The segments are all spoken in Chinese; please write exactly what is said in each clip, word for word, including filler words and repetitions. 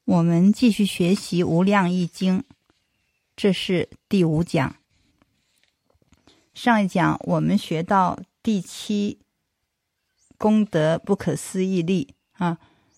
我们继续学习无量易经，这是第五讲。上一讲我们学到第七功德不可思议力啊，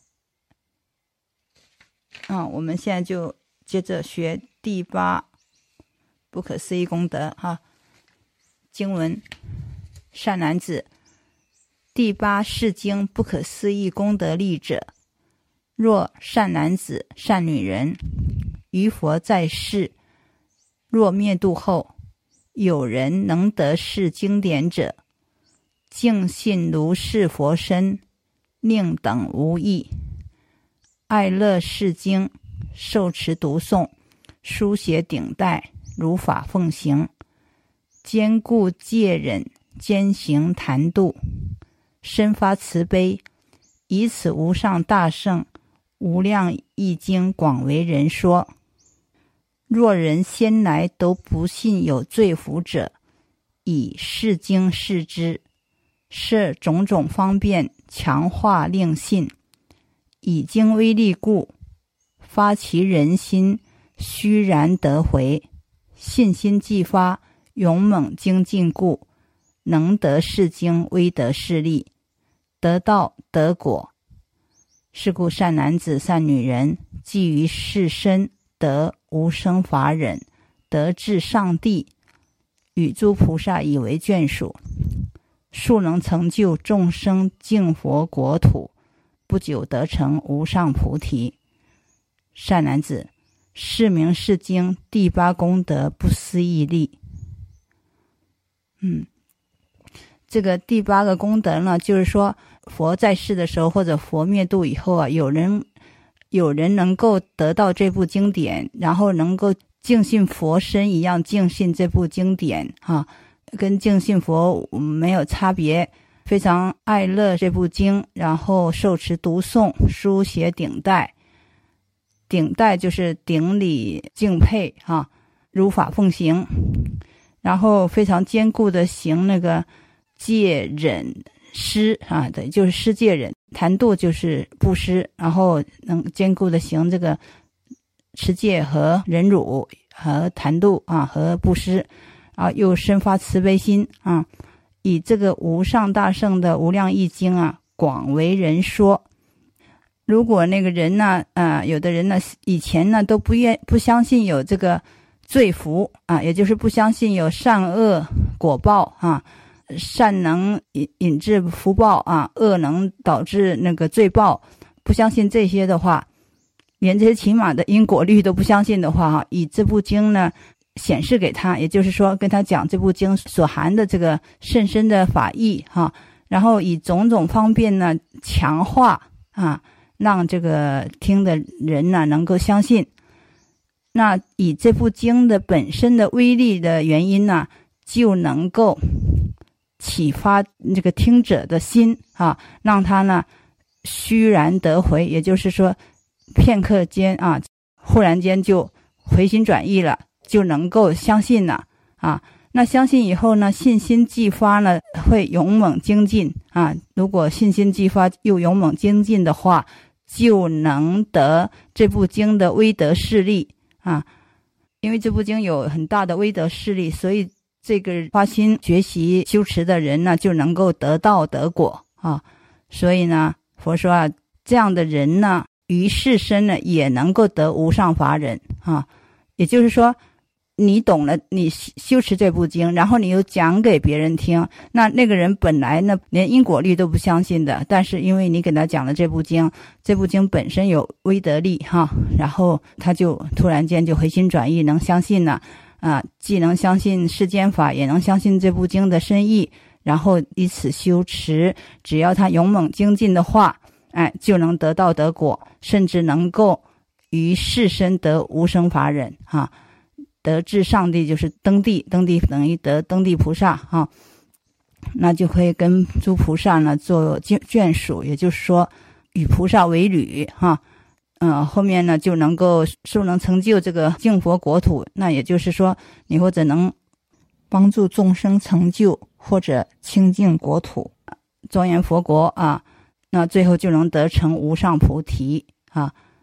啊，我们现在就接着学第八不可思议功德啊。经文：善男子，第八是经不可思议功德力者，若善男子、善女人，于佛在世，若灭度后，有人能得是经典者，敬信如是佛身，令等无异，爱乐是经，受持读诵，书写顶戴，如法奉行，坚固戒忍，兼行谈度，深发慈悲，以此无上大圣无量易经广为人说。若人先来都不信有罪福者，以是经示之，设种种方便强化令信，以经威力故，发其人心，虚然得回，信心既发，勇猛精进故，能得是经，威得是力，得道得果。是故善男子、善女人，既于世身得无生法忍，得至上帝，与诸菩萨以为眷属，速能成就众生净佛国土，不久得成无上菩提。善男子，是名是经第八功德不思议力。嗯，这个第八个功德呢，就是说佛在世的时候，或者佛灭度以后啊，有人有人能够得到这部经典，然后能够敬信佛身一样敬信这部经典啊，跟敬信佛没有差别，非常爱乐这部经，然后受持读诵，书写顶戴。顶戴就是顶礼敬佩啊，如法奉行，然后非常坚固的行那个戒忍施啊，对，就是施戒忍。谈度就是布施，然后能坚固的行这个持戒和忍辱和谈度啊，和布施啊，又生发慈悲心啊，以这个无上大圣的无量易经啊，广为人说。如果那个人呢，啊、呃，有的人呢，以前呢都不愿不相信有这个罪福啊，也就是不相信有善恶果报啊，善能引引致福报啊，恶能导致那个罪报，不相信这些的话，连这些起码的因果律都不相信的话哈，以这部经呢显示给他，也就是说跟他讲这部经所含的这个甚深的法义哈，然后以种种方便呢强化啊，让这个听的人呢能够相信。那以这部经的本身的威力的原因呢，就能够启发这个听者的心啊，让他呢虚然得回，也就是说片刻间啊，忽然间就回心转意了，就能够相信了啊。那相信以后呢，信心既发呢，会勇猛精进啊。如果信心既发又勇猛精进的话，就能得这部经的威德势力啊。因为这部经有很大的威德势力，所以这个发心学习修持的人呢，就能够得道得果啊。所以呢，佛说啊，这样的人呢，于世身呢，也能够得无上法忍啊。也就是说，你懂了，你修持这部经，然后你又讲给别人听，那那个人本来呢连因果律都不相信的，但是因为你给他讲了这部经，这部经本身有威德力哈，然后他就突然间就回心转意，能相信了啊，既能相信世间法，也能相信这部经的深意，然后以此修持，只要他勇猛精进的话，哎，就能得道得果，甚至能够于世身得无生法忍啊。得至上帝就是登地，登地等于得登地菩萨啊，那就会跟诸菩萨呢做眷属，也就是说与菩萨为侣哈，嗯、呃，后面呢就能够速能成就这个净佛国土，那也就是说你或者能帮助众生成就或者清净国土，庄严佛国啊，那最后就能得成无上菩提啊。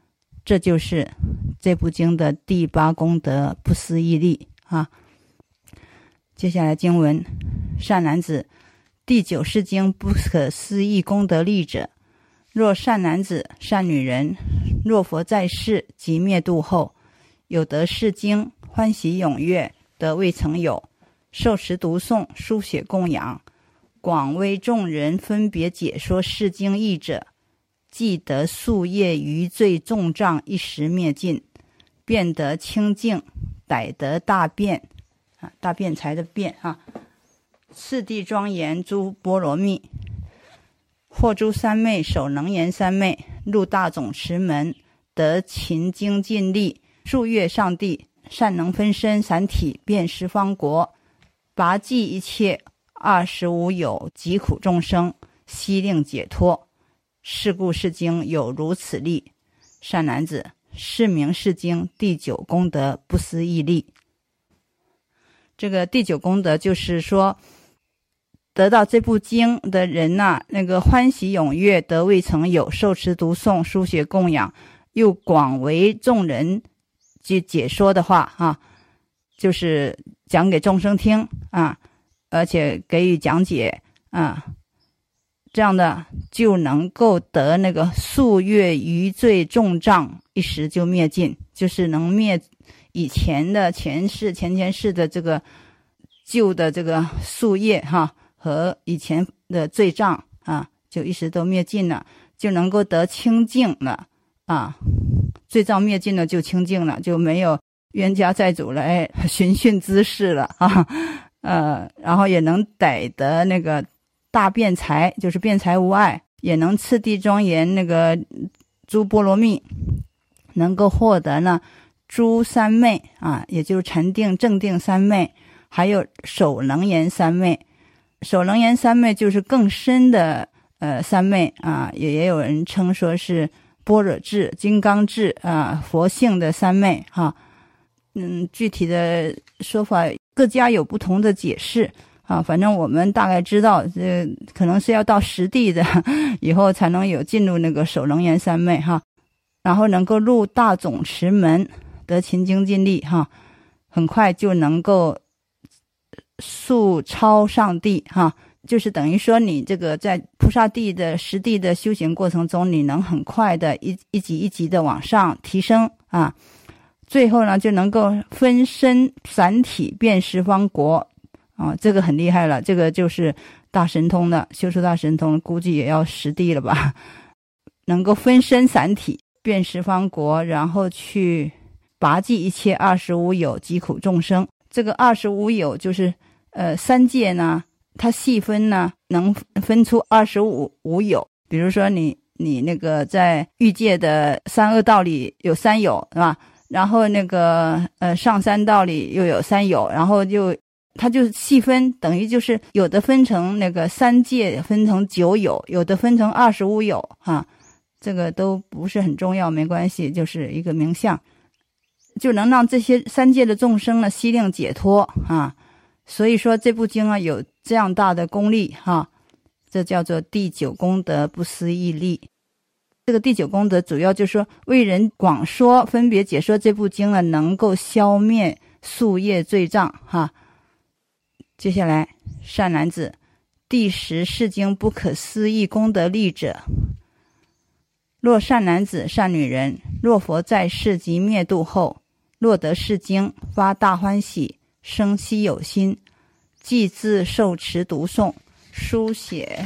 这就是这部经的第八功德不思议力啊。接下来经文，善男子，第九是经不可思议功德力者，若善男子善女人，若佛在世即灭度后，有得是经，欢喜踊跃，得未曾有，受持读诵，书写供养，广为众人分别解说是经义者，即得宿业余罪重障一时灭尽，便得清净，逮得大辩啊，大辩才的辩啊，次第庄严诸波罗蜜，或诸三昧守能言三昧，入大总持门，得勤精尽力，数月上帝，善能分身散体，遍十方国，拔济一切二十无有疾苦众生，悉令解脱。是故是经有如此力。善男子，是名是经第九功德不思议力。这个第九功德就是说，得到这部经的人呐、啊，那个欢喜踊跃，得未曾有，受持读诵，书写供养，又广为众人去解说的话啊，就是讲给众生听啊，而且给予讲解啊，这样的就能够得那个宿业余罪重障一时就灭尽，就是能灭以前的前世前前世的这个旧的这个宿业哈，和以前的罪障啊，就一时都灭尽了，就能够得清净了啊，罪障灭尽了就清净了，就没有冤家债主来寻衅滋事了啊，呃，然后也能逮得那个大辩才，就是辩才无碍，也能次第庄严那个诸波罗蜜，能够获得呢诸三昧啊，也就是禅定正定三昧，还有守能言三昧。守能言三昧就是更深的呃三昧啊，也也有人称说是般若智、金刚智啊，佛性的三昧哈、啊。嗯，具体的说法各家有不同的解释啊，反正我们大概知道，这可能是要到实地的以后才能有进入那个守能言三昧哈，然后能够入大总持门，得勤精尽力哈，很快就能够速超上帝哈，就是等于说你这个在菩萨地的实地的修行过程中，你能很快的一一级一级的往上提升啊，最后呢就能够分身散体遍十方国。啊，这个很厉害了，这个就是大神通的，修出大神通估计也要实地了吧，能够分身散体遍十方国，然后去拔济一切二十无有疾苦众生。这个二十无有就是呃三界呢，它细分呢能分出二十五无有，比如说你你那个在欲界的三恶道里有三有是吧，然后那个呃上三道里又有三有，然后就它就细分，等于就是有的分成那个三界分成九有，有的分成二十五有啊，这个都不是很重要，没关系，就是一个名相，就能让这些三界的众生呢悉令解脱啊。所以说这部经啊有这样大的功力哈、啊，这叫做第九功德不思议力。这个第九功德主要就是说为人广说分别解说这部经呢，能够消灭宿业罪障哈、啊。接下来，善男子，第十是经不可思议功德力者，若善男子善女人，若佛在世即灭度后，若得是经，发大欢喜，生希有心，即自受持读诵，书写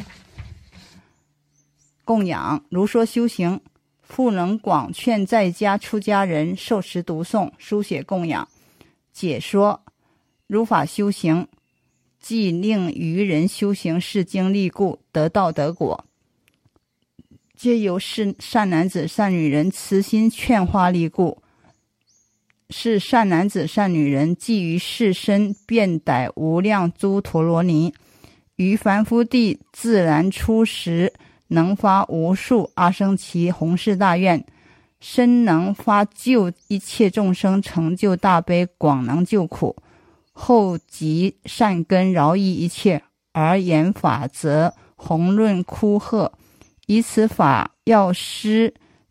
供养，如说修行，复能广劝在家出家人受持读诵，书写供养，解说如法修行，即令愚人修行是经力故，得道得果，皆由是善男子善女人慈心劝化力故。是善男子善女人既于世身遍逮无量诸陀罗尼，于凡夫地自然出时，能发无数阿僧祇弘誓大愿，深能发救一切众生，成就大悲，广能救苦，后集善根饶益一切，而言法则宏论枯贺，以此法药师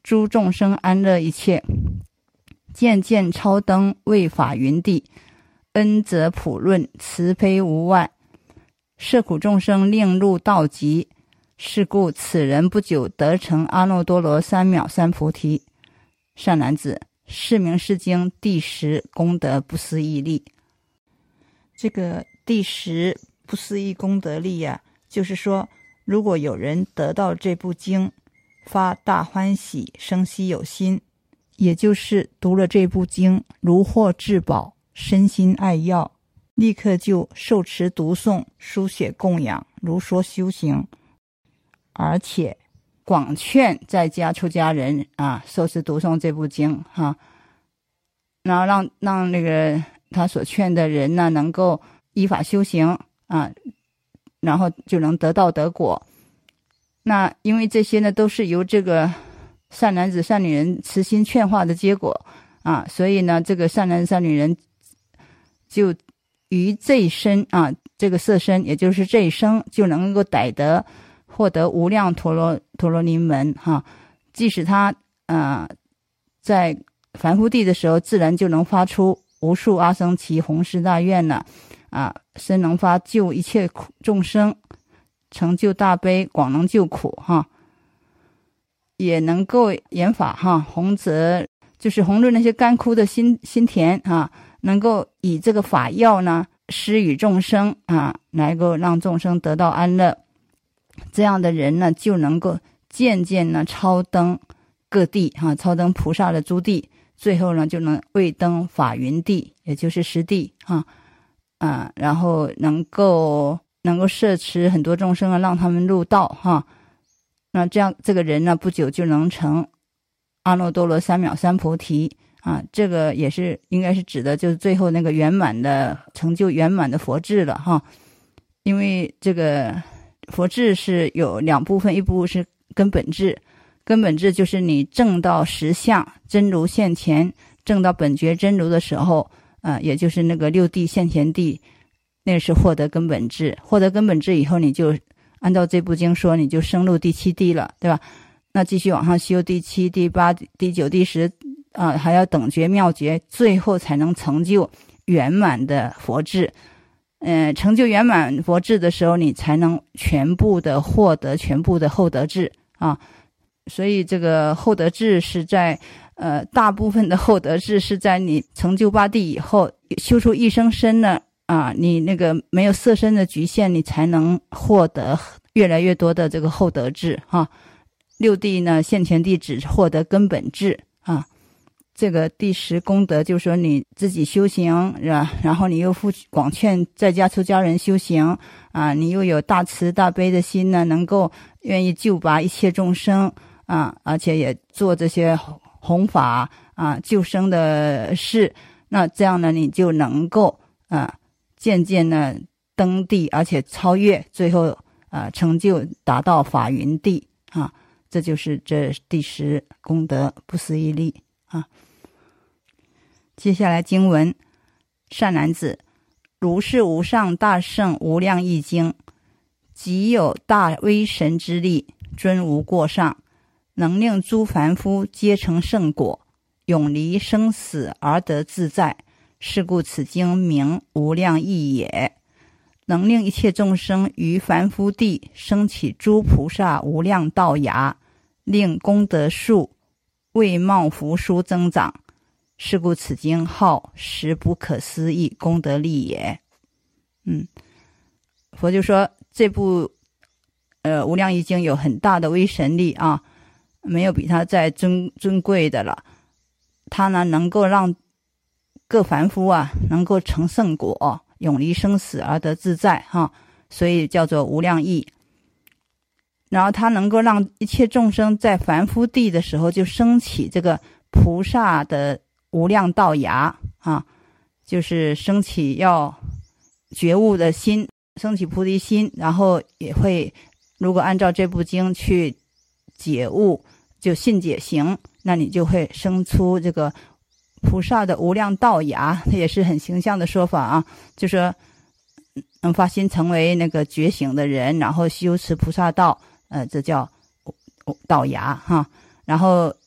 诸众生安乐一切，渐渐超登为法云地，恩泽普润，慈悲无外，摄苦众生令入道极，是故此人不久得成阿耨多罗三藐三菩提。善男子，是名是经第十功德不思议力。这个第十不思议功德力呀、啊，就是说如果有人得到这部经，发大欢喜，生希有心，也就是读了这部经如获至宝，身心爱要，立刻就受持读诵，书写供养，如说修行，而且广劝在家出家人啊，受持读诵这部经哈、啊，然后让让那个他所劝的人呢，能够依法修行啊，然后就能得道得果。那因为这些呢都是由这个善男子善女人慈心劝化的结果啊，所以呢这个善男子善女人就于这一生啊，这个色身也就是这一生就能够逮得获得无量陀罗陀罗尼门哈、啊，即使他呃在凡夫地的时候，自然就能发出无数阿僧祇弘誓大愿呢啊，身能发救一切苦众生，成就大悲，广能救苦哈，也能够言法哈，弘则就是弘润那些干枯的心心田啊，能够以这个法药呢施与众生啊，能够让众生得到安乐。这样的人呢，就能够渐渐呢超登各地哈、啊，超登菩萨的诸地，最后呢就能位登法云地，也就是实地哈啊，然后能够。能够摄持很多众生啊，让他们入道哈。那这样这个人呢，不久就能成阿耨多罗三藐三菩提啊。这个也是应该是指的就是最后那个圆满的成就圆满的佛智了哈。因为这个佛智是有两部分，一部分是根本智，根本智就是你证到实相真如现前，证到本觉真如的时候啊，也就是那个六地现前地。那是获得根本智，获得根本智以后，你就按照这部经说，你就升入第七地了，对吧？那继续往上修第七、第八、第九、第十啊、呃，还要等觉妙觉，最后才能成就圆满的佛智。嗯、呃，成就圆满佛智的时候，你才能全部的获得全部的厚德智啊。所以这个厚德智是在呃大部分的厚德智是在你成就八地以后，修出一生身呢。啊，你那个没有色身的局限，你才能获得越来越多的这个厚德智哈。六地呢，现前地只获得根本智啊。这个第十功德就是说你自己修行是吧？然后你又复广劝在家出家人修行啊，你又有大慈大悲的心呢，能够愿意救拔一切众生啊，而且也做这些弘法啊救生的事。那这样呢，你就能够啊。渐渐呢登地，而且超越，最后啊、呃、成就达到法云地啊，这就是这第十功德不思议力啊。接下来经文：善男子，如是无上大圣无量义经，即有大威神之力，尊无过上，能令诸凡夫皆成圣果，永离生死而得自在。是故此经名无量义也，能令一切众生于凡夫地升起诸菩萨无量道芽，令功德数为貌福殊增长。是故此经号实不可思议功德力也。嗯，佛就说这部呃无量义经有很大的威神力啊，没有比它再尊尊贵的了。它呢能够让各凡夫啊能够成圣果，永离生死而得自在哈，所以叫做无量义。然后它能够让一切众生在凡夫地的时候就升起这个菩萨的无量道芽啊，就是升起要觉悟的心，升起菩提心，然后也会如果按照这部经去解悟，就信解行，那你就会生出这个菩萨的无量道芽。它也是很形象的说法啊，就说能发心成为那个觉醒的人，然后修持菩萨道，呃，这叫道芽哈。然后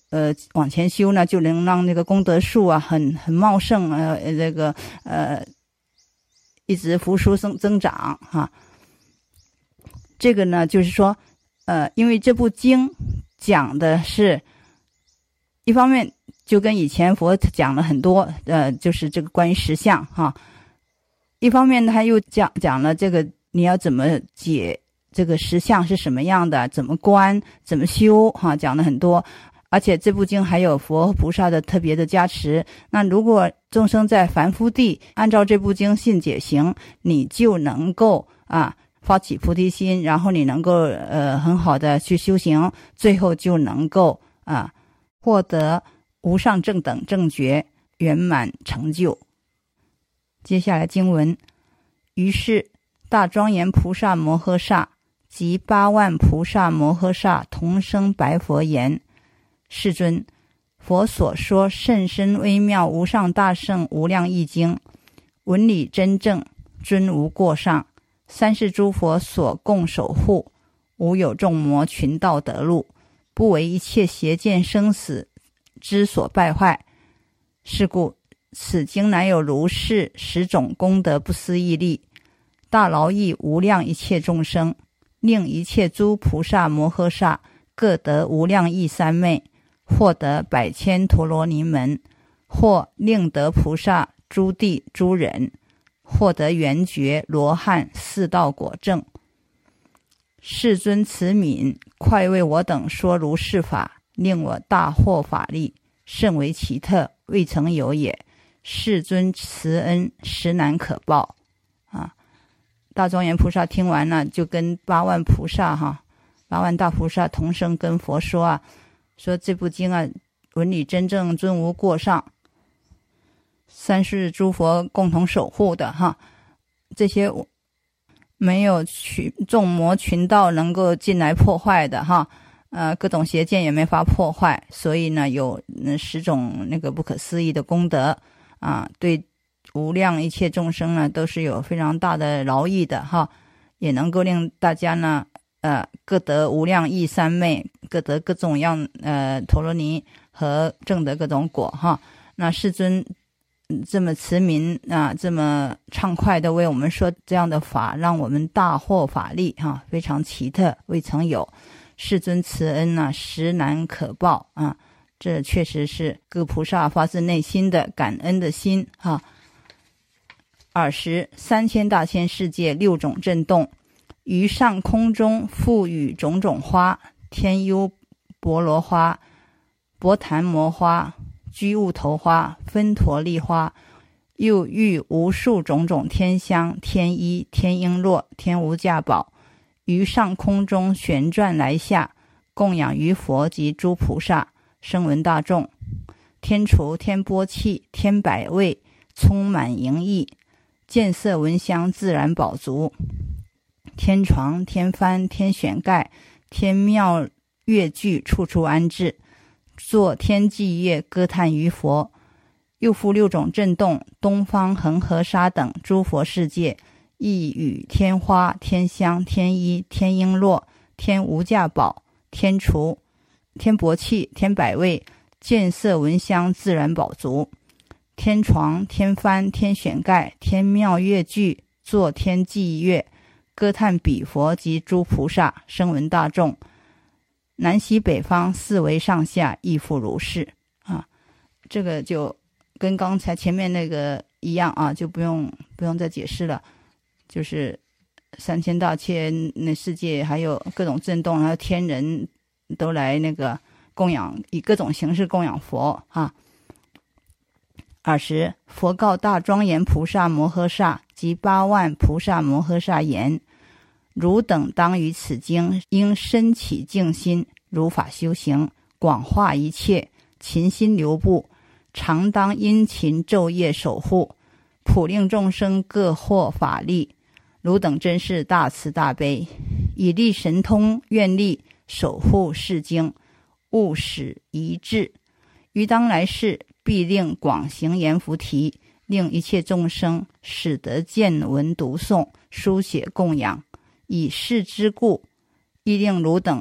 呃往前修呢，就能让那个功德树啊很很茂盛，呃这个呃一直扶疏增增长哈。这个呢就是说呃因为这部经讲的是一方面就跟以前佛讲了很多呃就是这个关于实相哈，一方面他又讲讲了这个你要怎么解这个实相是什么样的，怎么观怎么修哈，讲了很多。而且这部经还有佛菩萨的特别的加持，那如果众生在凡夫地按照这部经信解行，你就能够啊发起菩提心，然后你能够呃很好的去修行，最后就能够啊获得无上正等正觉圆满成就。接下来经文，于是大庄严菩萨摩诃萨及八万菩萨摩诃萨同声白佛言：世尊，佛所说甚深微妙无上大圣无量义经，文理真正，均无过上，三世诸佛所共守护，无有众魔群道得路，不为一切邪见生死之所败坏。是故此经乃有如是十种功德不思议力，大劳役无量一切众生，令一切诸菩萨摩诃萨各得无量义三昧，获得百千陀罗尼门，或令得菩萨诸地诸人，获得圆觉罗汉四道果证。世尊慈悯，快为我等说如是法，令我大获法力，甚为奇特，未曾有也。世尊慈恩，实难可报啊！大庄严菩萨听完了，就跟八万菩萨哈，八万大菩萨同声跟佛说啊，说这部经啊，文理真正，均无过上，三世诸佛共同守护的哈，这些没有群众魔群道能够进来破坏的哈，呃，各种邪见也没法破坏，所以呢，有十种那个不可思议的功德啊，对无量一切众生呢，都是有非常大的劳益的哈，也能够令大家呢，呃，各得无量义三昧，各得各种样呃陀罗尼和证得各种果哈。那世尊这么慈悯啊，这么畅快的为我们说这样的法，让我们大获法力哈，非常奇特，未曾有。世尊慈恩啊，实难可报啊，这确实是各菩萨发自内心的感恩的心哈。尔时三千大千世界六种震动，于上空中覆雨种种花，天优婆罗花、薄檀摩花、居物头花、分陀利花，又遇无数种种天香、天衣、天璎珞、天无价宝，于上空中旋转来下，供养于佛及诸菩萨、声闻大众。天厨、天钵器、天百味，充满盈溢，见色闻香自然饱足。天床、天幡、天选盖、天妙乐具，处处安置，作天伎乐，歌叹于佛。又复六种震动，东方恒河沙等诸佛世界，亦与天花、天香、天衣、天璎珞、天无价宝、天厨、天钵器、天百味，见色闻香自然饱足。天床、天幡、天选盖、天妙乐具，作天伎乐，歌叹彼佛及诸菩萨、声闻大众。南西北方四维上下，亦复如是啊。这个就跟刚才前面那个一样啊，就不用不用再解释了。就是三千大千那世界，还有各种震动，还有天人都来那个供养，以各种形式供养佛啊。尔时佛告大庄严菩萨摩诃萨及八万菩萨摩诃萨言：汝等当于此经应深起静心，如法修行，广化一切，勤心流布，常当殷勤昼夜守护，普令众生各获法力。汝等真是大慈大悲，以力神通愿力守护是经，勿使一致。于当来世必令广行言菩提，令一切众生使得见闻读诵，书写供养。以是之故，亦令汝等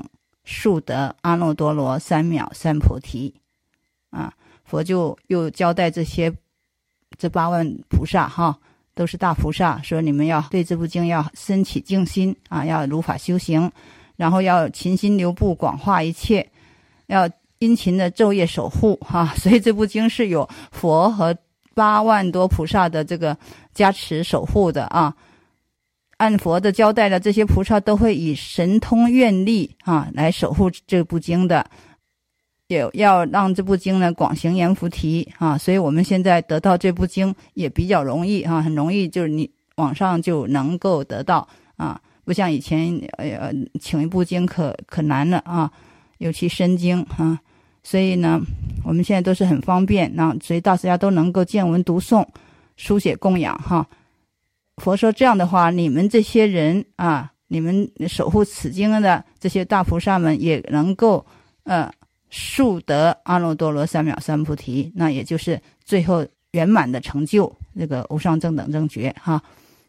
速得阿耨多罗三藐三菩提。啊，佛就又交代这些这八万菩萨哈，都是大菩萨，说你们要对这部经要升起敬心啊，要如法修行，然后要勤心流布广化一切，要殷勤的昼夜守护哈、啊。所以这部经是有佛和八万多菩萨的这个加持守护的啊。按佛的交代的，这些菩萨都会以神通愿力啊来守护这部经的，也要让这部经呢广行阎浮提啊。所以我们现在得到这部经也比较容易啊，很容易，就是你网上就能够得到啊，不像以前呃请一部经可可难了啊，尤其深经啊。所以呢，我们现在都是很方便，那所以大家都能够见闻读诵、书写供养哈。佛说这样的话，你们这些人啊，你们守护此经的这些大菩萨们也能够呃速得阿耨多罗三藐三菩提，那也就是最后圆满的成就这个无上正等正觉哈。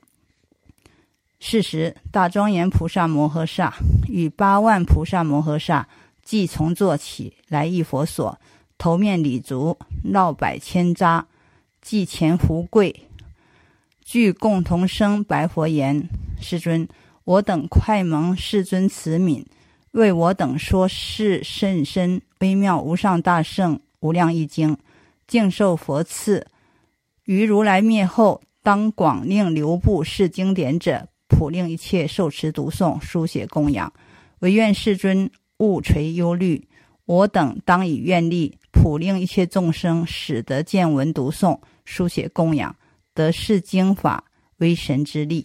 是时大庄严菩萨摩诃萨与八万菩萨摩诃萨即从坐起来诣佛所，头面礼足，绕百千匝，即前伏跪，具共同声白佛言：世尊，我等快蒙世尊慈悯，为我等说是甚深微妙无上大圣无量义经，敬受佛赐。于如来灭后，当广令流布是经典者，普令一切受持读诵书写供养。唯愿世尊勿垂忧虑，我等当以愿力，普令一切众生使得见闻读诵书写供养，得是经法为神之力。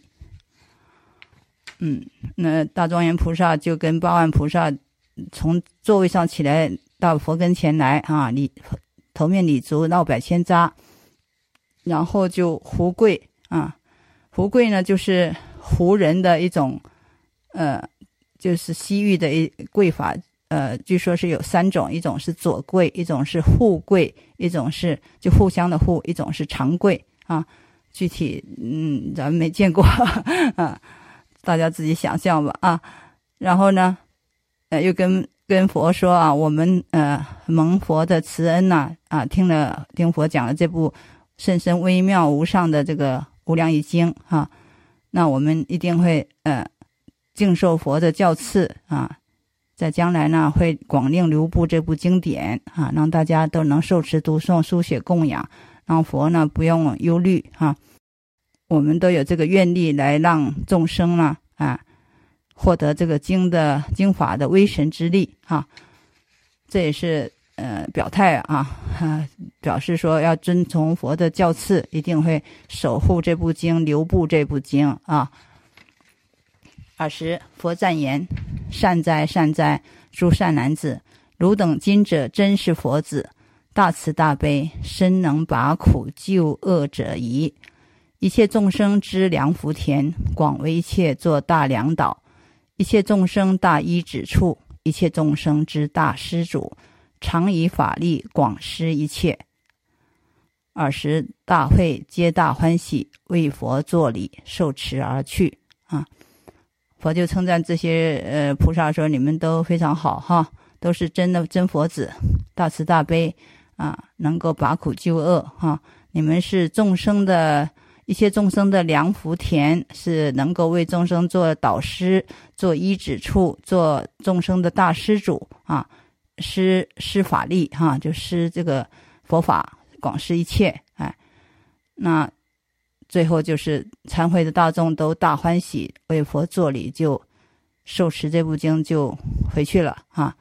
嗯，那大庄严菩萨就跟八万菩萨从座位上起来到佛跟前来啊，礼头面礼足，绕百千匝，然后就胡跪啊。胡跪呢，就是胡人的一种呃，就是西域的一跪法。呃，据说是有三种，一种是左跪，一种是互跪，一种是就互相的互，一种是长跪啊。具体嗯，咱们没见过啊，大家自己想象吧啊。然后呢，呃，又跟跟佛说啊，我们呃蒙佛的慈恩呐 啊, 啊，听了听佛讲了这部甚深微妙无上的这个无量义经啊，那我们一定会呃敬受佛的教赐啊。在将来呢，会广令流布这部经典啊，让大家都能受持读诵书写供养，让佛呢不用忧虑啊。我们都有这个愿力来让众生呢啊获得这个经的经法的威神之力啊。这也是呃表态啊，啊表示说要遵从佛的教赐，一定会守护这部经，流布这部经啊。尔时佛赞言：善哉善哉，诸善男子，汝等今者真是佛子，大慈大悲，深能拔苦救恶者宜。一切众生之良福田，广为一切作大良导，一切众生大依止处，一切众生之大施主，常以法力广施一切。尔时大会皆大欢喜，为佛作礼，受持而去啊。佛就称赞这些呃菩萨说，你们都非常好哈，都是真的真佛子，大慈大悲啊，能够拔苦救恶哈。你们是众生的一切众生的良福田，是能够为众生做导师，做依止处，做众生的大施主啊，施施法力哈，就施这个佛法，广施一切。哎，那最后就是参会的大众都大欢喜，为佛作礼，就受持这部经就回去了啊。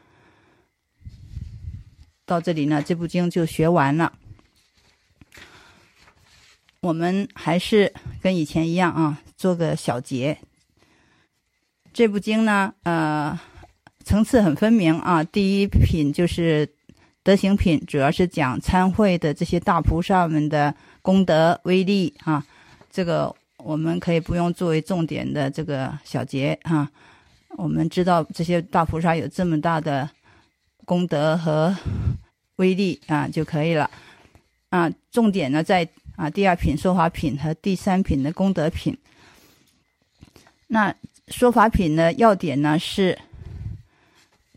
到这里呢，这部经就学完了。我们还是跟以前一样啊，做个小结。这部经呢，呃，层次很分明啊。第一品就是德行品，主要是讲参会的这些大菩萨们的功德威力啊。这个我们可以不用作为重点的这个小节啊，我们知道这些大菩萨有这么大的功德和威力啊就可以了啊。重点呢在啊第二品说法品和第三品的功德品。那说法品的要点呢是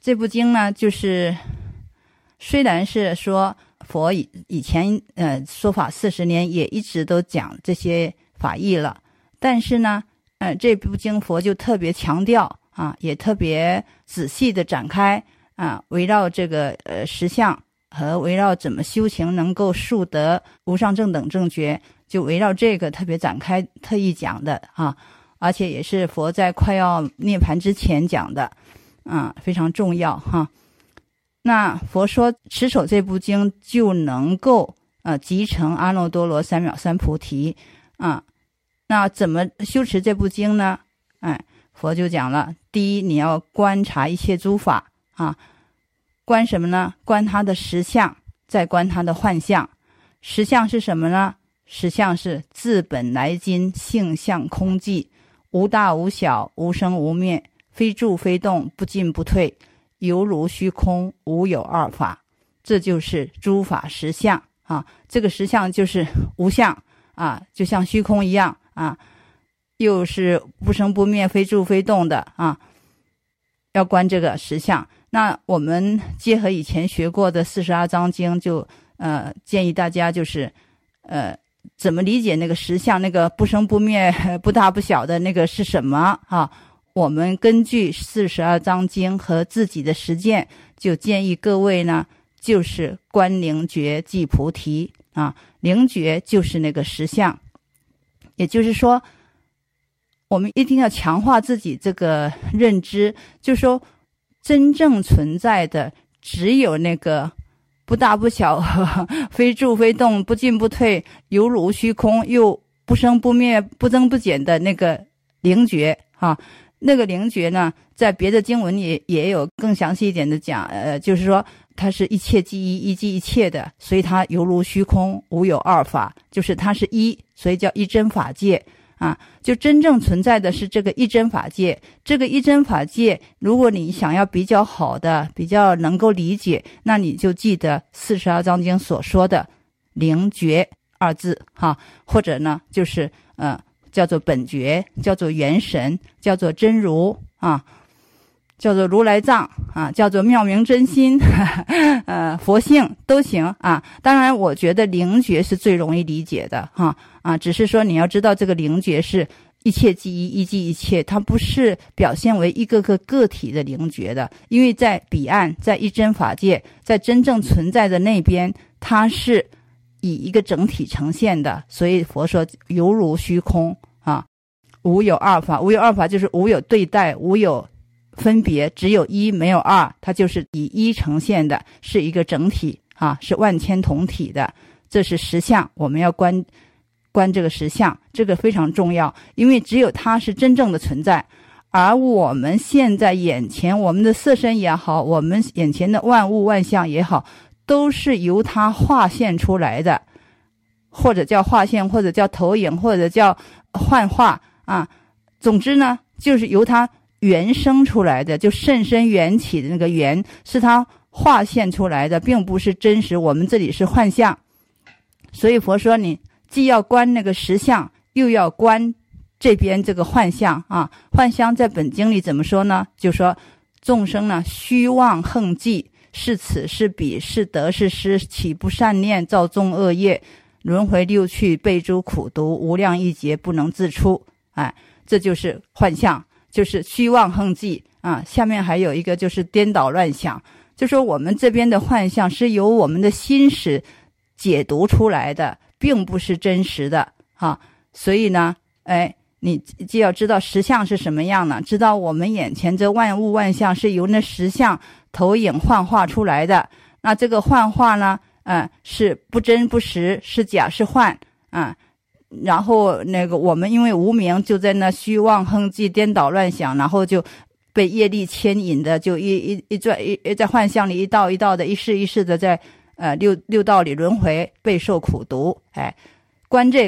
这部经呢，就是虽然是说佛以以前呃说法四十年也一直都讲这些法义了，但是呢，呃这部经佛就特别强调啊，也特别仔细的展开啊，围绕这个呃实相和围绕怎么修行能够速得无上正等正觉，就围绕这个特别展开特意讲的啊，而且也是佛在快要涅槃之前讲的啊，非常重要哈。那佛说持守这部经就能够呃集成阿耨多罗三藐三菩提啊。那怎么修持这部经呢？哎，佛就讲了，第一，你要观察一切诸法啊，观什么呢？观它的实相，再观它的幻象。实相是什么呢？实相是自本来今，性相空寂，无大无小，无生无灭，非住非动，不进不退，犹如虚空，无有二法。这就是诸法实相啊。这个实相就是无相啊，就像虚空一样啊，又是不生不灭，非住非动的啊。要观这个实相。那我们结合以前学过的四十二章经，就呃建议大家就是呃怎么理解那个实相，那个不生不灭、不大不小的那个是什么啊？我们根据四十二章经和自己的实践，就建议各位呢，就是观灵觉即菩提啊。灵觉就是那个实相，也就是说，我们一定要强化自己这个认知，就是说，真正存在的只有那个不大不小，呵呵非住非动，不进不退，犹如虚空，又不生不灭，不增不减的那个灵觉啊。那个灵觉呢，在别的经文也也有更详细一点的讲，呃，就是说它是一切即一，一即一切的，所以它犹如虚空，无有二法，就是它是一，所以叫一真法界啊。就真正存在的是这个一真法界。这个一真法界，如果你想要比较好的、比较能够理解，那你就记得四十二章经所说的灵觉二字哈，或者呢，就是呃。叫做本觉，叫做元神，叫做真如啊，叫做如来藏啊，叫做妙明真心，呃，佛性都行啊。当然，我觉得灵觉是最容易理解的哈啊，只是说你要知道这个灵觉是一切即一，一即一切，它不是表现为一个个个体的灵觉的，因为在彼岸，在一真法界，在真正存在的那边，它是以一个整体呈现的，所以佛说犹如虚空啊，无有二法。无有二法就是无有对待，无有分别，只有一没有二，它就是以一呈现的，是一个整体啊，是万千同体的。这是实相，我们要观观这个实相，这个非常重要，因为只有它是真正的存在。而我们现在眼前，我们的色身也好，我们眼前的万物万象也好，都是由它化现出来的，或者叫化现，或者叫投影，或者叫幻化啊。总之呢，就是由它原生出来的，就甚深缘起的那个缘，是它化现出来的，并不是真实。我们这里是幻象，所以佛说你既要观那个实相，又要观这边这个幻象啊。幻象在本经里怎么说呢？就说众生呢虚妄横计，是此是彼，是得是失，起不善念，造众恶业，轮回六趣，被诸苦毒，无量亿劫不能自出。哎，这就是幻象，就是虚妄横计啊。下面还有一个就是颠倒乱想，就说我们这边的幻象是由我们的心识解读出来的，并不是真实的啊。所以呢，哎，你既要知道实相是什么样呢，知道我们眼前这万物万象是由那实相投影幻化出来的。那这个幻化呢，呃，是不真不实，是假是幻啊。然后那个我们因为无明，就在那虚妄横计，颠倒乱想，然后就被业力牵引的，就一一一转一在幻象里一道一道的，一世一世的在呃六六道里轮回，备受苦毒。哎，观这个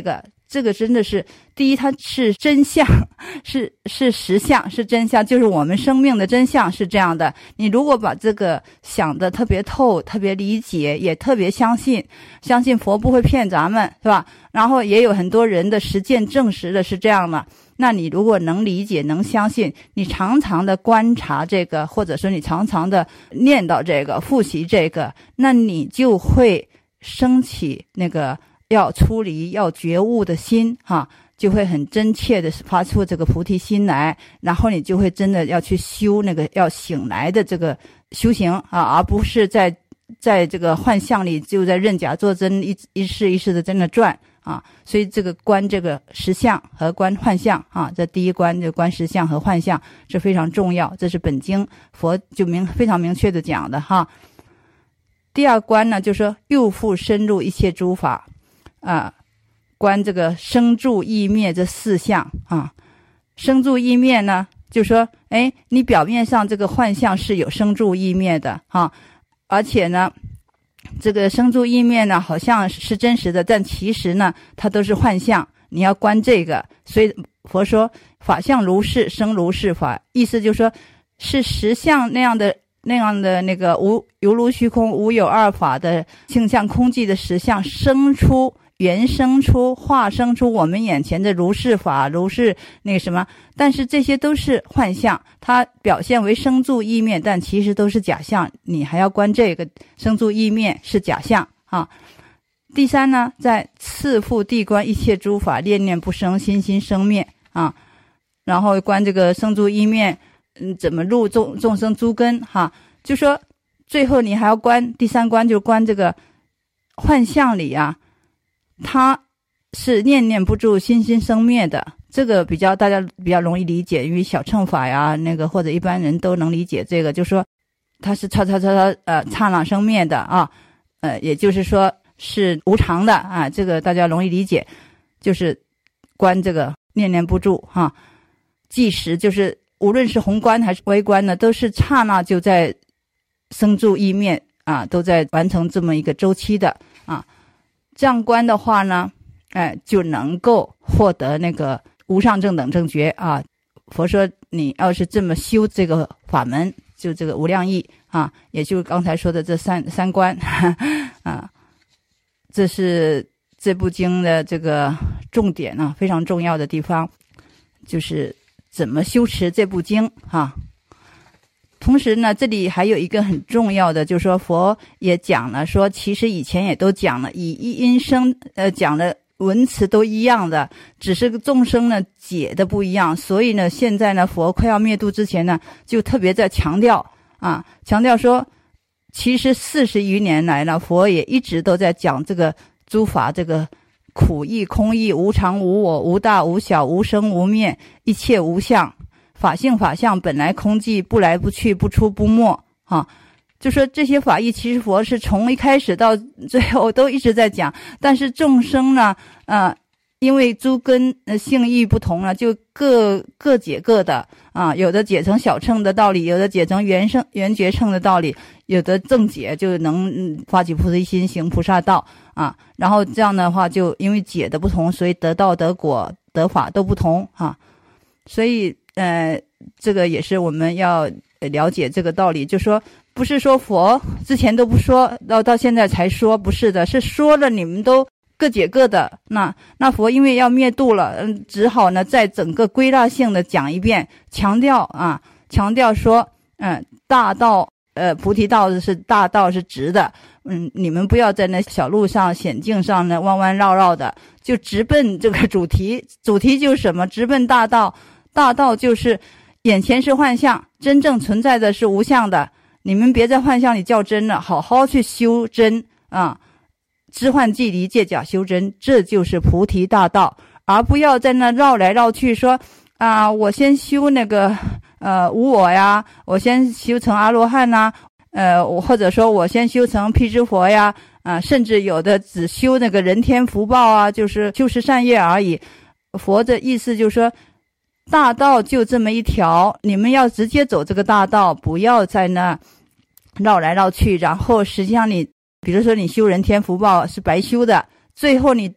这个真的是第一，它是真相，是是实相，是真相，就是我们生命的真相是这样的。你如果把这个想得特别透，特别理解，也特别相信，相信佛不会骗咱们，是吧？然后也有很多人的实践证实的是这样的。那你如果能理解，能相信，你常常的观察这个，或者说你常常的念叨这个，复习这个，那你就会升起那个要出离要觉悟的心哈，就会很真切的发出这个菩提心来，然后你就会真的要去修那个要醒来的这个修行啊，而不是在在这个幻象里就在认假作真，一一世一世的在那转啊。所以这个观这个实相和观幻象啊，这第一观就观实相和幻象是非常重要，这是本经佛就明非常明确的讲的哈。第二观呢，就是说又复深入一切诸法啊，观这个生住异灭这四相啊。生住异灭呢，就说哎，你表面上这个幻象是有生住异灭的啊，而且呢这个生住异灭呢好像是真实的，但其实呢它都是幻象，你要观这个。所以佛说法相如是生如是法，意思就是说是实相那样的那样的那个无犹如虚空无有二法的性相空寂的实相生出原生出化生出我们眼前的如是法如是那个什么，但是这些都是幻象，它表现为生住异灭，但其实都是假象，你还要观这个生住异灭是假象啊。第三呢，在次复谛观一切诸法念念不生心心生灭啊，然后观这个生住异灭嗯，怎么入众众生诸根哈，就说最后你还要观第三观，就观这个幻象里啊，它是念念不住心心生灭的，这个比较大家比较容易理解，因为小乘法呀那个或者一般人都能理解这个，就说它是叉叉叉叉呃刹那生灭的啊，呃也就是说是无常的啊，这个大家容易理解，就是观这个念念不住哈，即时就是无论是宏观还是微观呢，都是刹那就在生住异灭啊，都在完成这么一个周期的啊。这样观的话呢，哎，就能够获得那个无上正等正觉啊。佛说你要是这么修这个法门，就这个无量义啊，也就是刚才说的这三三观啊，这是这部经的这个重点啊，非常重要的地方，就是怎么修持这部经哈。同时呢，这里还有一个很重要的，就是说佛也讲了，说其实以前也都讲了，以一音声呃讲的文词都一样的，只是众生呢解的不一样。所以呢，现在呢佛快要灭度之前呢，就特别在强调啊，强调说，其实四十余年来呢，佛也一直都在讲这个诸法这个苦义空义无常无我无大无小无生无灭一切无相，法性法相本来空寂不来不去不出不没啊，就说这些法义其实佛是从一开始到最后都一直在讲，但是众生呢呃因为诸根呃性义不同了，就各各解各的啊，有的解成小乘的道理，有的解成圆圣圆觉乘的道理，有的正解就能、嗯、发起菩提心行菩萨道啊，然后这样的话就因为解的不同，所以得道得果得法都不同啊，所以呃这个也是我们要了解这个道理，就说不是说佛之前都不说，到到现在才说，不是的，是说了你们都各解各的，那那佛因为要灭度了，嗯，只好呢再整个归纳性的讲一遍，强调啊，强调说，嗯，大道，呃，菩提道是大道是直的，嗯，你们不要在那小路上险境上呢弯弯绕绕的，就直奔这个主题，主题就是什么？直奔大道，大道就是眼前是幻象，真正存在的是无相的，你们别在幻象里较真了，好好去修真啊。知幻即离，借假修真，这就是菩提大道，而不要在那绕来绕去说啊，我先修那个呃无我呀，我先修成阿罗汉呐，呃，或者说我先修成辟支佛呀，啊，甚至有的只修那个人天福报啊，就是修持善业而已。佛的意思就是说，大道就这么一条，你们要直接走这个大道，不要在那绕来绕去，然后实际上你比如说你修人天福报是白修的，最后你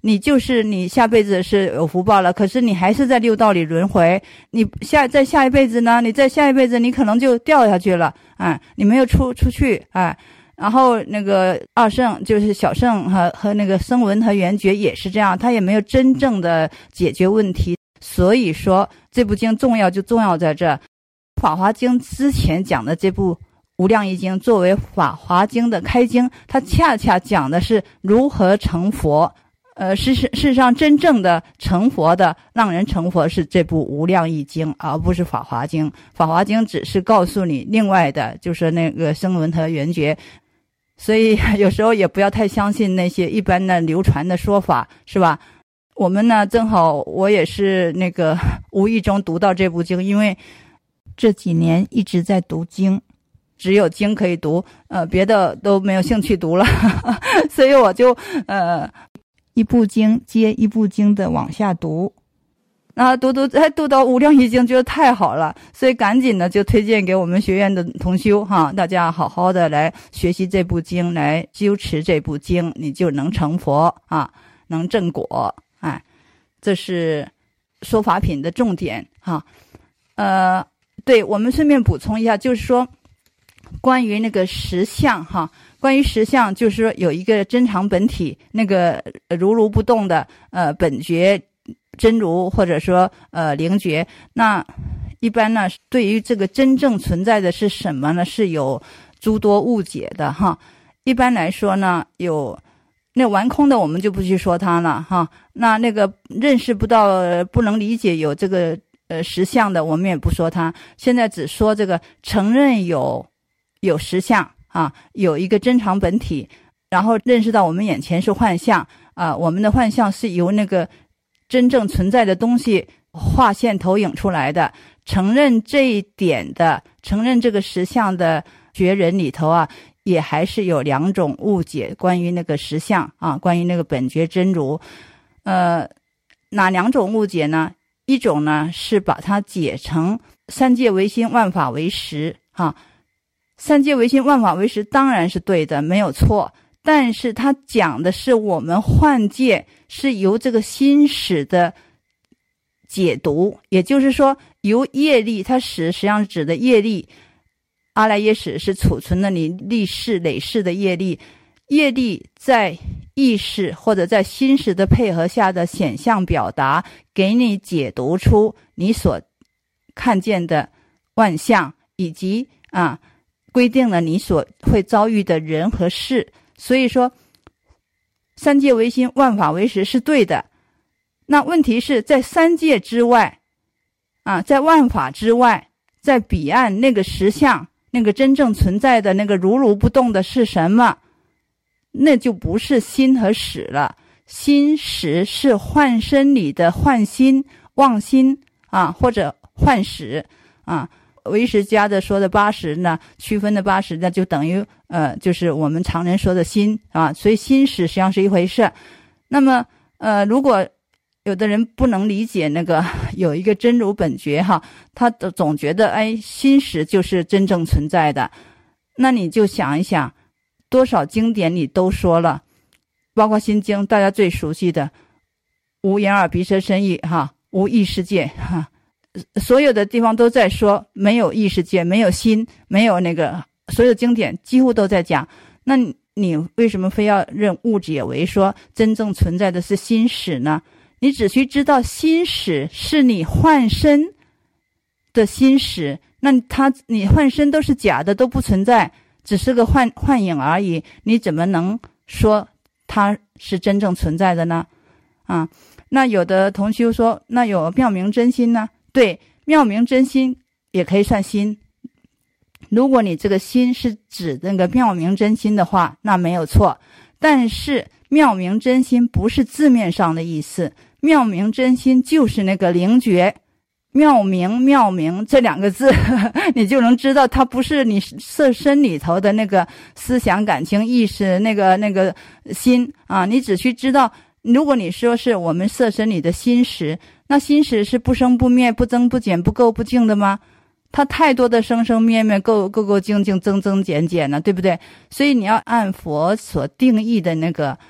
你就是你下辈子是有福报了，可是你还是在六道里轮回，你下在下一辈子呢，你在下一辈子你可能就掉下去了，哎，你没有出出去，哎，然后那个二圣就是小圣和和那个声闻和缘觉也是这样，他也没有真正的解决问题。所以说这部经重要就重要在这，法华经之前讲的这部无量易经作为法华经的开经，它恰恰讲的是如何成佛。呃，事实事实上真正的成佛的让人成佛是这部无量易经，而不是法华经。法华经只是告诉你另外的就是那个声闻和缘觉，所以有时候也不要太相信那些一般的流传的说法，是吧？我们呢正好我也是那个无意中读到这部经，因为这几年一直在读经，只有经可以读，呃，别的都没有兴趣读了，所以我就呃一部经接一部经的往下读，然后读读还读到无量易经，觉得太好了，所以赶紧的就推荐给我们学院的同修哈，大家好好的来学习这部经，来修持这部经，你就能成佛啊，能正果，哎，这是说法品的重点哈。呃，对，我们顺便补充一下，就是说关于那个实相哈。关于实相，就是说有一个真常本体，那个如如不动的呃本觉真如，或者说呃灵觉。那一般呢，对于这个真正存在的是什么呢，是有诸多误解的哈。一般来说呢，有那玩空的我们就不去说它了哈。那那个认识不到、不能理解有这个呃实相的，我们也不说它。现在只说这个承认有有实相。啊，有一个真常本体，然后认识到我们眼前是幻象啊，我们的幻象是由那个真正存在的东西画线投影出来的。承认这一点的，承认这个实相的觉人里头啊，也还是有两种误解，关于那个实相啊，关于那个本觉真如。呃，哪两种误解呢？一种呢是把它解成三界唯心，万法唯实啊。三界唯心，万法唯实当然是对的，没有错，但是它讲的是我们幻界是由这个心识的解读，也就是说由业力，它识实际上指的业力，阿赖耶识是储存了你历世累世的业力，业力在意识或者在心识的配合下的显象表达，给你解读出你所看见的万象，以及啊规定了你所会遭遇的人和事。所以说三界唯心，万法唯实是对的。那问题是在三界之外啊，在万法之外，在彼岸那个实相，那个真正存在的那个如如不动的是什么？那就不是心和识了。心识是幻身里的幻心、妄心啊，或者幻识啊。唯识家的说的八识呢，区分的八识呢，就等于呃，就是我们常人说的心啊，所以心识实际上是一回事。那么呃，如果有的人不能理解那个有一个真如本觉哈，他总觉得哎，心识就是真正存在的。那你就想一想，多少经典你都说了，包括心经大家最熟悉的无眼耳鼻舌身意哈，无异世界哈。所有的地方都在说没有异世界，没有心，没有那个，所有经典几乎都在讲。那你为什么非要认误解为说真正存在的是心识呢？你只需知道心识是你幻身的心识，那它你幻身都是假的，都不存在，只是个幻幻影而已，你怎么能说它是真正存在的呢？啊，那有的同修说，那有妙明真心呢？对，妙明真心也可以算心。如果你这个心是指那个妙明真心的话，那没有错。但是妙明真心不是字面上的意思，妙明真心就是那个灵觉。妙明妙明这两个字你就能知道它不是你色身里头的那个思想感情意识那个那个心啊，你只需知道，如果你说是我们色身里的心识，那心识是不生不灭，不增不减，不垢不净的吗？它太多的生生灭灭，垢垢垢净净，增增减减了，对不对？所以你要按佛所定义的那个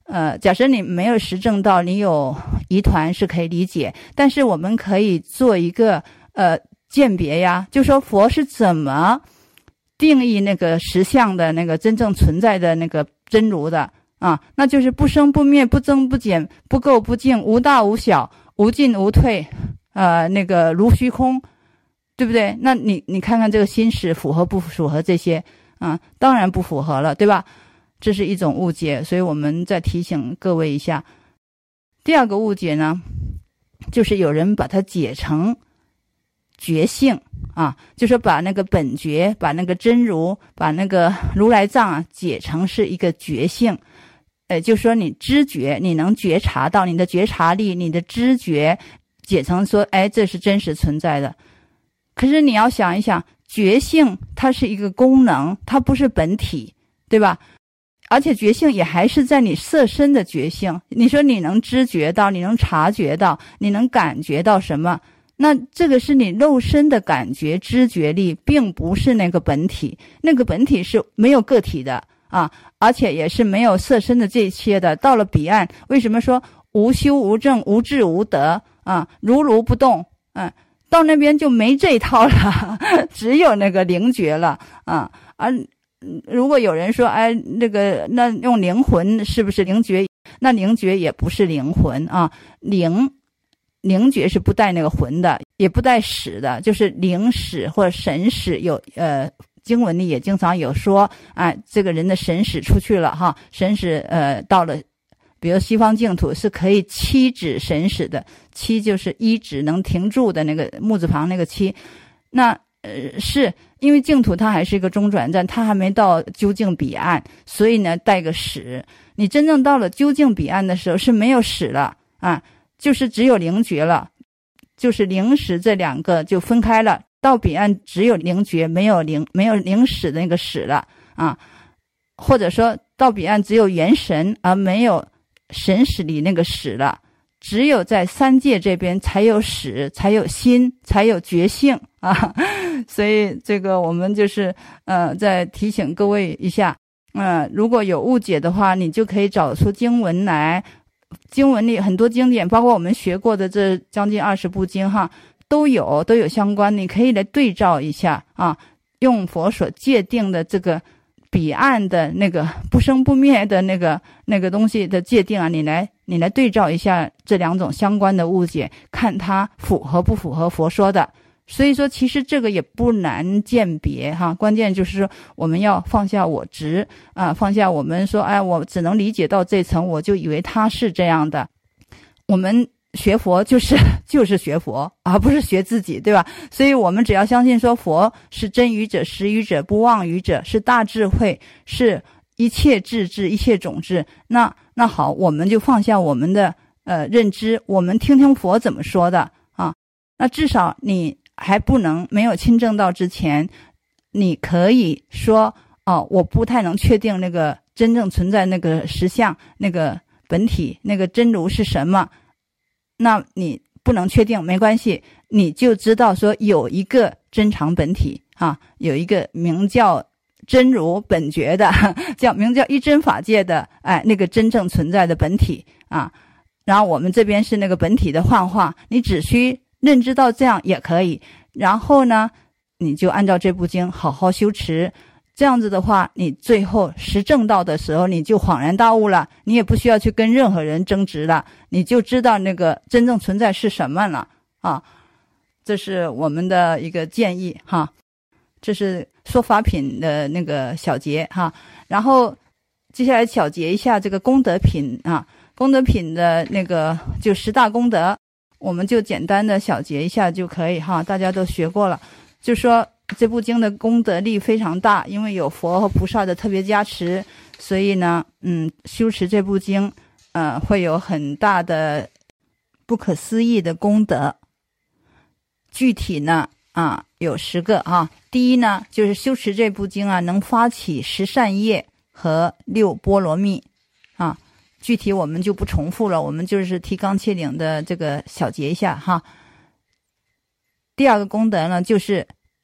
呃，假设你没有实证到，你有疑团是可以理解，但是我们可以做一个呃鉴别呀，就说佛是怎么定义那个实相的那个真正存在的那个真如的啊，那就是不生不灭，不增不减，不垢不净，无大无小，无进无退，呃，那个如虚空，对不对？那你你看看这个心识符合不符合这些啊？当然不符合了，对吧？这是一种误解，所以我们再提醒各位一下。第二个误解呢，就是有人把它解成觉性啊，就是把那个本觉，把那个真如，把那个如来藏啊解成是一个觉性。呃，就是说你知觉，你能觉察到，你的觉察力，你的知觉解成说，哎，这是真实存在的。可是你要想一想，觉性它是一个功能，它不是本体，对吧？而且觉性也还是在你色身的觉性，你说你能知觉到，你能察觉到，你能感觉到什么？那这个是你肉身的感觉知觉力，并不是那个本体，那个本体是没有个体的啊，而且也是没有色身的这些的。到了彼岸，为什么说无修无证无智无德啊，如如不动？嗯，到那边就没这一套了，只有那个灵觉了啊。而如果有人说，哎，那个那用灵魂是不是灵觉？那灵觉也不是灵魂啊，灵灵觉是不带那个魂的，也不带使的，就是灵使或者神使。有呃经文里也经常有说，哎，这个人的神使出去了哈，神使呃到了，比如西方净土是可以七指神使的，七就是一指能停住的那个木字旁那个七，那呃是。因为净土它还是一个中转站，它还没到究竟彼岸，所以呢带个使。你真正到了究竟彼岸的时候是没有使了啊，就是只有灵觉了，就是灵使这两个就分开了。到彼岸只有灵觉，没有灵没有灵使的那个使了啊，或者说到彼岸只有元神，而没有神使里那个使了。只有在三界这边才有识，才有心，才有觉性啊！所以这个我们就是呃，再提醒各位一下，呃，如果有误解的话，你就可以找出经文来。经文里很多经典，包括我们学过的这将近二十部经哈，都有都有相关，你可以来对照一下啊，用佛所界定的这个彼岸的那个不生不灭的那个那个东西的界定啊，你来你来对照一下这两种相关的误解，看它符合不符合佛说的。所以说其实这个也不难鉴别哈，关键就是说我们要放下我执啊，放下我们说哎我只能理解到这层，我就以为它是这样的。我们学佛就是就是学佛，而不是学自己，对吧？所以我们只要相信说佛是真语者、实语者、不妄语者，是大智慧，是一切智智、一切种智。那那好，我们就放下我们的呃认知，我们听听佛怎么说的啊。那至少你还不能没有亲证到之前，你可以说哦，我不太能确定那个真正存在那个实相、那个本体、那个真如是什么。那你不能确定没关系，你就知道说有一个真常本体啊，有一个名叫真如本觉的，叫名叫一真法界的，哎，那个真正存在的本体啊。然后我们这边是那个本体的幻化，你只需认知到这样也可以。然后呢，你就按照这部经好好修持。这样子的话，你最后实证到的时候，你就恍然大悟了，你也不需要去跟任何人争执了，你就知道那个真正存在是什么了啊！这是我们的一个建议哈，这是说法品的那个小节哈。然后接下来小结一下这个功德品啊，功德品的那个就十大功德，我们就简单的小结一下就可以哈，大家都学过了，就说这部经的功德力非常大，因为有佛和菩萨的特别加持，所以呢，嗯，修持这部经，呃，会有很大的不可思议的功德。具体呢，啊，有十个啊。第一呢，就是修持这部经啊，能发起十善业和六波罗蜜啊。具体我们就不重复了，我们就是提纲挈领的这个小结一下哈。第二个功德呢，就是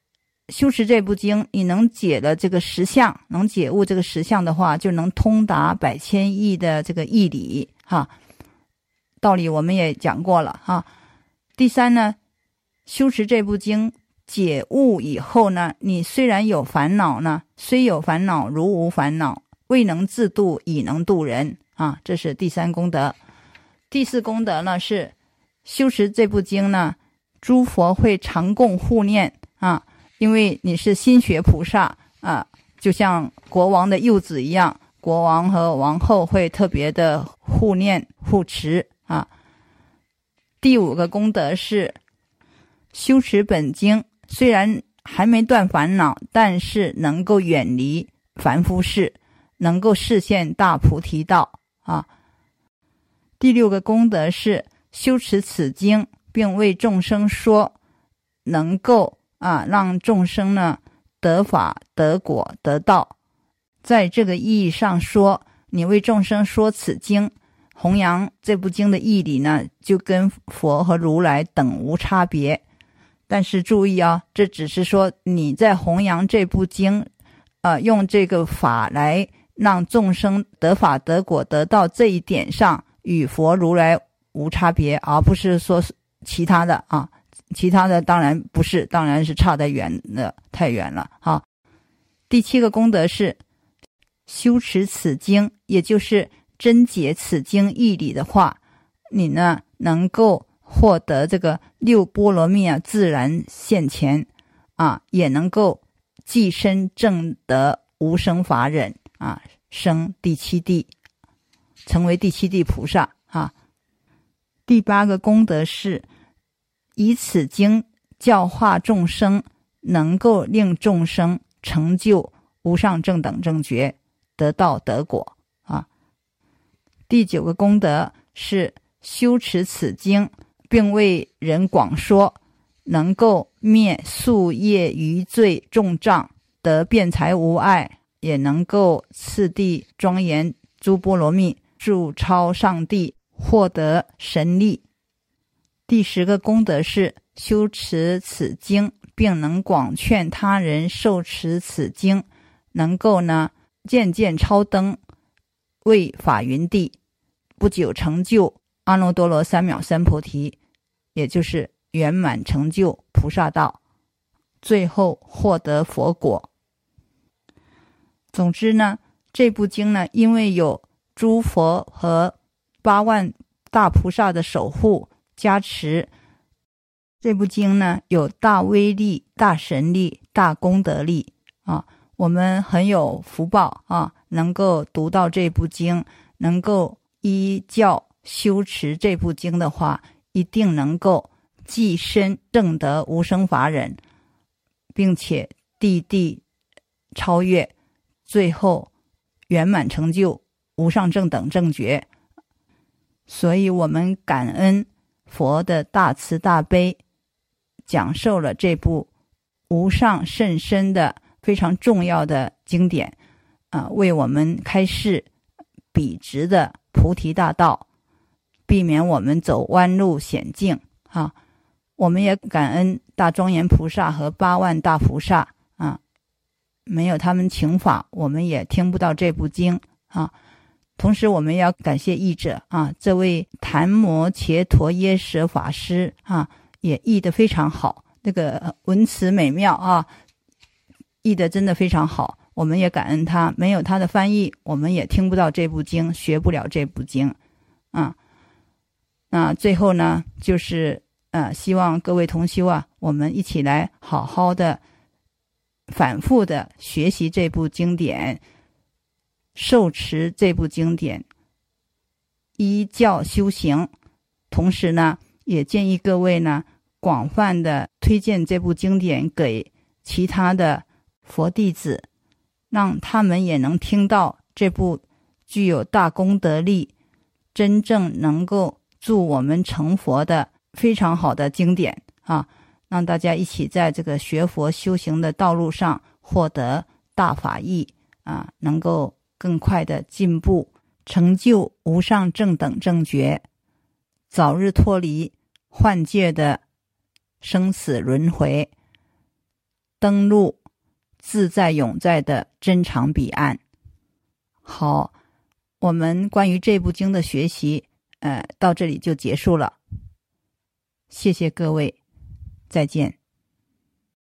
修持这部经，你能解了这个实相，能解悟这个实相的话，就能通达百千亿的这个义理哈。道理我们也讲过了哈。第三呢，修持这部经解悟以后呢，你虽然有烦恼呢，虽有烦恼如无烦恼，未能自度已能度人啊，这是第三功德。第四功德呢是修持这部经呢，诸佛会常供护念啊，因为你是心学菩萨啊，就像国王的幼子一样，国王和王后会特别的护念护持啊。第五个功德是修持本经，虽然还没断烦恼，但是能够远离凡夫事，能够示现大菩提道啊。第六个功德是修持此经，并为众生说，能够啊让众生呢得法得果得道。在这个意义上说，你为众生说此经，弘扬这部经的义理呢，就跟佛和如来等无差别。但是注意啊，这只是说你在弘扬这部经，呃，用这个法来让众生得法得果得道，这一点上与佛如来无差别，而不是说其他的啊，其他的当然不是，当然是差得远了，太远了啊。第七个功德是修持此经，也就是真解此经义理的话，你呢能够获得这个六波罗蜜啊自然现前啊，也能够即身证得无生法忍啊，生第七地，成为第七地菩萨啊。第八个功德是以此经教化众生，能够令众生成就无上正等正觉，得道得果啊。第九个功德是修持此经，并为人广说，能够灭宿业余罪重障，得辩才无碍，也能够次第庄严诸波罗蜜，助超上帝，获得神力。第十个功德是修持此经，并能广劝他人受持此经，能够呢渐渐超登为法云地，不久成就阿耨多罗三藐三菩提，也就是圆满成就菩萨道，最后获得佛果。总之呢，这部经呢，因为有诸佛和八万大菩萨的守护加持，这部经呢有大威力、大神力、大功德力啊，我们很有福报啊，能够读到这部经，能够依教修持这部经的话，一定能够即身证得无生法忍，并且地地超越，最后圆满成就无上正等正觉。所以我们感恩佛的大慈大悲，讲授了这部无上甚深的非常重要的经典啊，为我们开示笔直的菩提大道，避免我们走弯路险境啊。我们也感恩大庄严菩萨和八万大菩萨啊，没有他们请法，我们也听不到这部经啊。同时我们要感谢译者啊，这位昙摩伽陀耶舍法师啊，也译得非常好，那个文词美妙啊，译得真的非常好，我们也感恩他，没有他的翻译，我们也听不到这部经，学不了这部经啊。那最后呢，就是呃，希望各位同修啊，我们一起来好好的反复的学习这部经典，受持这部经典，依教修行。同时呢，也建议各位呢，广泛的推荐这部经典给其他的佛弟子，让他们也能听到这部具有大功德力，真正能够助我们成佛的非常好的经典啊，让大家一起在这个学佛修行的道路上获得大法益啊，能够更快的进步，成就无上正等正觉，早日脱离幻界的生死轮回。 登陆自在永在的真常彼岸。好，我们关于这部经的学习呃，到这里就结束了。谢谢各位，再见。